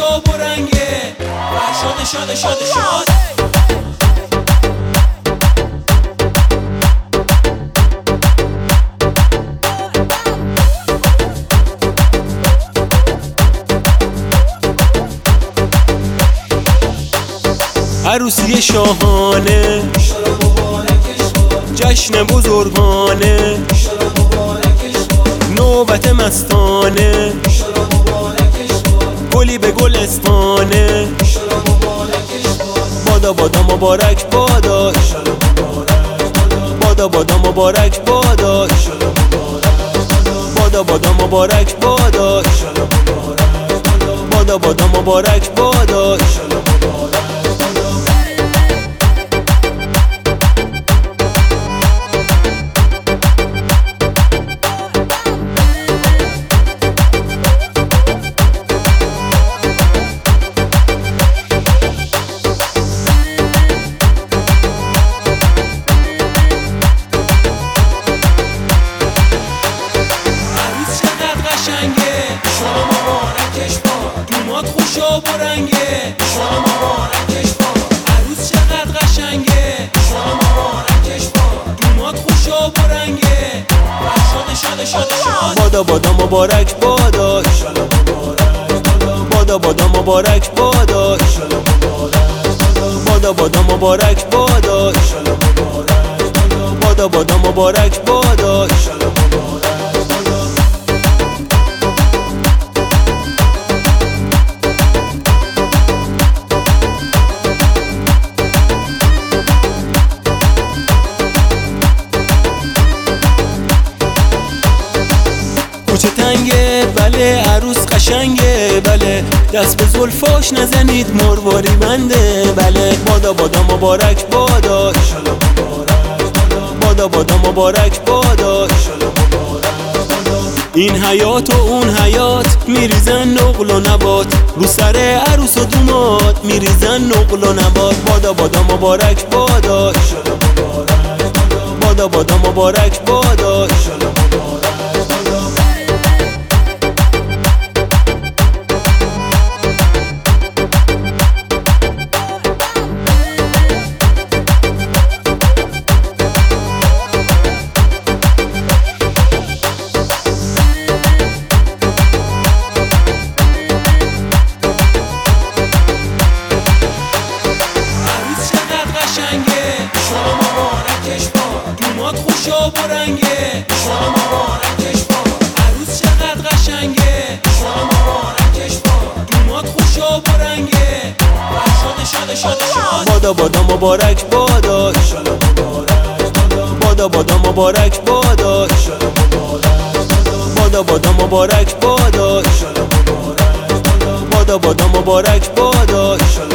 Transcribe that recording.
و برنگه شاد شاد شاد شاد. عروسی شاهانه جشن بزرگانه نوبت مستانه گلی به گلستانه بادا بادا مبارک بادا بادا بادا مبارک بادا بادا بادا مبارک بادا بادا بادا مبارک بادا. شما مبارکش باد دومات خوش و برنگه شما مبارکش باد عروس چقدر قشنگه شما مبارکش باد دومات خوش و برنگه شاد شاد شاد شاد. بادا بادا مبارک بادا بادا بادا مبارک بادا بادا بادا مبارک بادا بادا بادا مبارک بادا. کوچه تنگه بله عروس قشنگه بله دست به زلفاش نزنید مرواری بنده بله بادا بادا مبارک بادا بادا بادا مبارک بادا. این حیات و اون حیات میریزن نقل و نبات رو سر عروس و دومات میریزن نقل و نبات بادا بادا مبارک بادا بادا بادا مبارک بادا. شما مبارکش باد دومات خوش و برنگه شما مبارکش باد عروس چقدر قشنگه شما مبارکش باد دومات خوش و برنگه شاد شاد شاد شاد. بادا بادا مبارک بادا بادا بادا مبارک بادا بادا بادا مبارک بادا بادا بادا مبارک بادا.